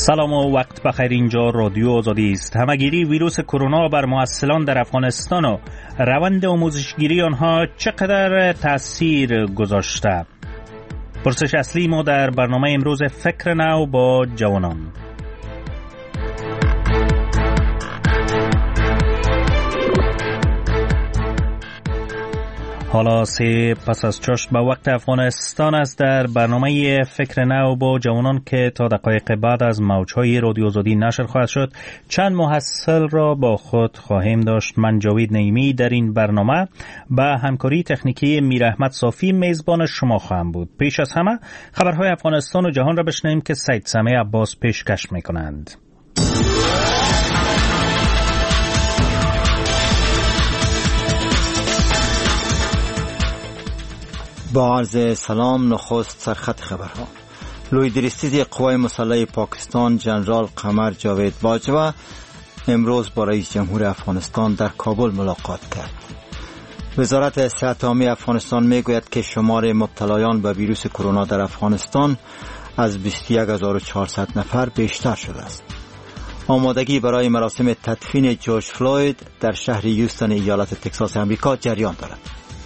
سلام و وقت بخیر. اینجا رادیو آزادی است. همه‌گیری ویروس کرونا بر محصلان در افغانستان و روند آموزشگیری آنها چقدر تأثیر گذاشته؟ پرسش اصلی ما در برنامه امروز فکر نو با جوانان. حالا پس از چشم به وقت افغانستان است. در برنامه فکر نو با جوانان که تا دقایق بعد از موجهای رادیو آزادی نشر خواهد شد، چند محصل را با خود خواهیم داشت. من جاوید نعیمی در این برنامه به همکاری تکنیکی میر احمد صافی میزبان شما خواهم بود. پیش از همه خبرهای افغانستان و جهان را بشنویم که سید سمیع عباس پیشکش میکنند. با عرض سلام، نخست سرخط خبرها. لویدرستیز قوای مسلح پاکستان جنرال قمر جاوید باجوه امروز با رئیس جمهور افغانستان در کابل ملاقات کرد. وزارت صحت عامه افغانستان میگوید که شمار مبتلایان به ویروس کرونا در افغانستان از 21400 نفر بیشتر شده است. آمادگی برای مراسم تدفین جورج فلوید در شهر هیوستن ایالت تگزاس آمریکا جریان دارد.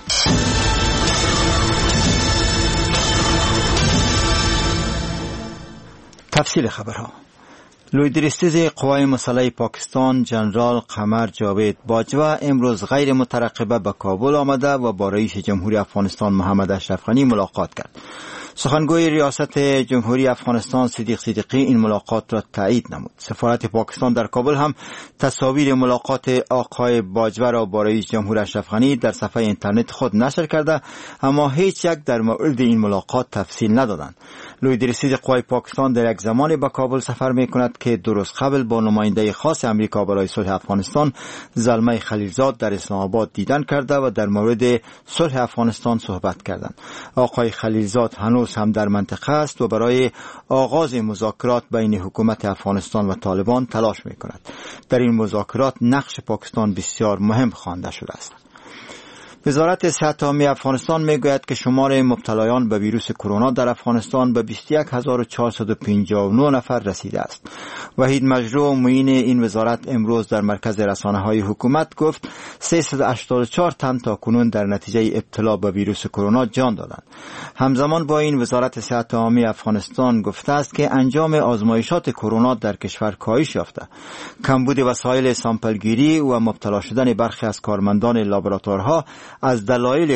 تفصیل خبرها. لویدرستیز قوای مسلح پاکستان جنرال قمر جاوید باجوه امروز غیر مترقبه به کابل آمده و با رئیس جمهوری افغانستان محمد اشرف غنی ملاقات کرد. سخنگوی ریاست جمهوری افغانستان صدیق صدیقی این ملاقات را تایید نمود. سفارت پاکستان در کابل هم تصاویر ملاقات آقای باجوه را با رئیس جمهور اشرف غنی در صفحه اینترنت خود نشر کرده، اما هیچ یک در مورد این ملاقات تفصیل ندادند. لویدرستیز قوای پاکستان در یک زمانی به کابل سفر می‌کند که درست قبل با نماینده خاص امریکا برای صلح افغانستان زلمه خلیلزاد در اسلام آباد دیدن کرده و در مورد صلح افغانستان صحبت کردند. آقای خلیلزاد هنوز هم در منطقه است و برای آغاز مذاکرات بین حکومت افغانستان و طالبان تلاش می‌کند. در این مذاکرات نقش پاکستان بسیار مهم خوانده شده است. وزارت صحت عامه افغانستان میگوید که شمار مبتلایان به ویروس کرونا در افغانستان به 21459 نفر رسیده است. وحید مجروح معین این وزارت امروز در مرکز رسانه‌های حکومت گفت 384 تن تا کنون در نتیجه ابتلا به ویروس کرونا جان دادند. همزمان با این وزارت صحت عامه افغانستان گفته است که انجام آزمایشات کرونا در کشور کاهش یافته. کمبود وسایل سامپلگیری و مبتلا شدن برخی از کارمندان لابراتوارها از دلایل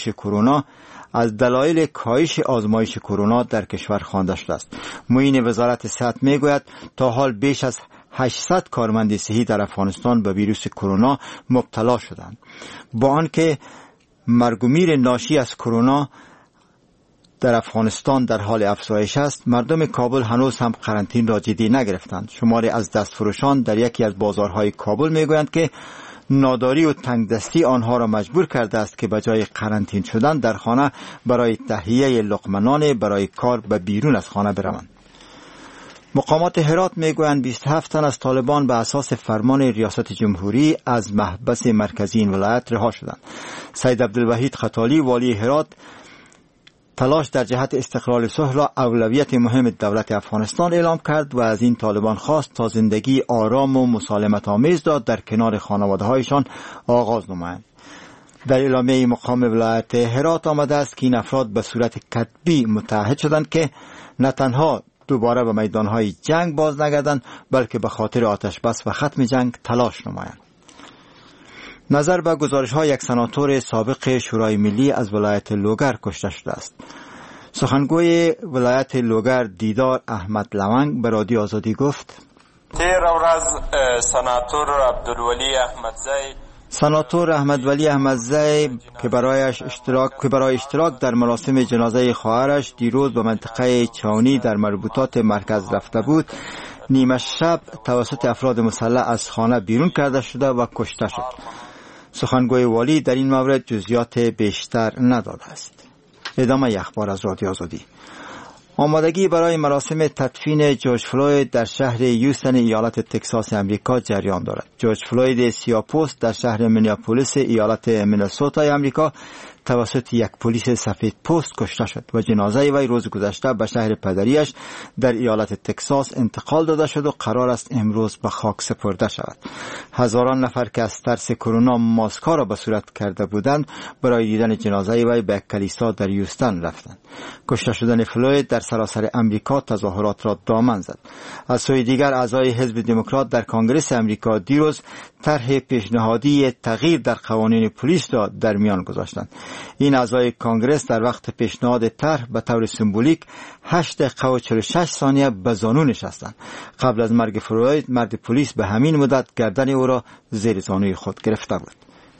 کاهش آزمایش کرونا در کشور خوانده شده است. معین وزارت صحت میگوید تا حال بیش از 800 کارمند صحی در افغانستان به ویروس کرونا مبتلا شدند. با آنکه مرگ و میر ناشی از کرونا در افغانستان در حال افزایش است، مردم کابل هنوز هم قرنطینه را جدی نگرفتند. شماری از دستفروشان در یکی از بازارهای کابل میگویند که ناداری و تنگدستی آنها را مجبور کرده است که بجای قرنطینه شدن در خانه برای تهیه لقمه نان برای کار به بیرون از خانه بروند. مقامات هرات میگویند 27 تن از طالبان به اساس فرمان ریاست جمهوری از محبس مرکزی این ولایت رها شدند. سید عبدالوحید خطالی والی هرات تلاش در جهت استقلال صلح را اولویت مهم دولت افغانستان اعلام کرد و از این طالبان خواست تا زندگی آرام و مسالمت آمیز را در کنار خانواده‌هایشان آغاز نمایند. در اعلامیه مقام ولایت هرات آمده است که این افراد به صورت کتبی متعهد شدند که نه تنها دوباره به میدانهای جنگ باز نگردند، بلکه به خاطر آتش بس و ختم جنگ تلاش نمایند. نظر به گزارش‌های یک سناتور سابق شورای ملی از ولایت لوگر کشته شده است. سخنگوی ولایت لوگر دیدار احمد لونگ به رادیو آزادی گفت: سناتور احمدولی احمدزی که برای اشتراک در مراسم جنازه خواهرش دیروز به منطقه چاونی در مربوطات مرکز رفته بود، نیمه شب توسط افراد مسلح از خانه بیرون کرده شده و کشته شد. سخنگوی والی در این مورد جزئیات بیشتر نداده است. ادامه اخبار از رادیو آزادی. آمادگی برای مراسم تدفین جورج فلوید در شهر هیوستن ایالت تگزاس آمریکا جریان دارد. جورج فلوید سیاه‌پوست در شهر مینیاپولیس ایالت مینسوتا آمریکا توسط یک پلیس سفید پوست کشته شد و جنازه وی روز گذشته به شهر پدریش در ایالت تگزاس انتقال داده شد و قرار است امروز به خاک سپرده شود. هزاران نفر که از ترس کرونا ماسک‌ها را به صورت کرده بودند برای دیدن جنازه وی به کلیسا در هیوستن رفتند. کشته شدن فلوید در سراسر امریکا تظاهرات را دامن زد. از سوی دیگر اعضای حزب دموکرات در کنگره امریکا دیروز طرح پیشنهادی تغییر در قوانین پلیس را در میان گذاشتند. این اعضای کنگره در وقت پیشنهاد طرح به طور سمبولیک 8 دقیقه و 46 ثانیه به زانو نشستند. قبل از مرگ فلوید مرد پلیس به همین مدت گردن او را زیر زانوی خود گرفته بود.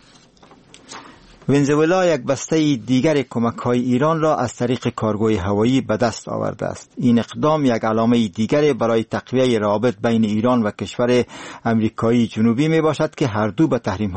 ونزوئلا یک بسته دیگر کمک‌های ایران را از طریق کارگوی هوایی به دست آورده است. این اقدام یک علامه دیگر برای تقویت روابط بین ایران و کشور امریکایی جنوبی می باشد که هر دو به تحریم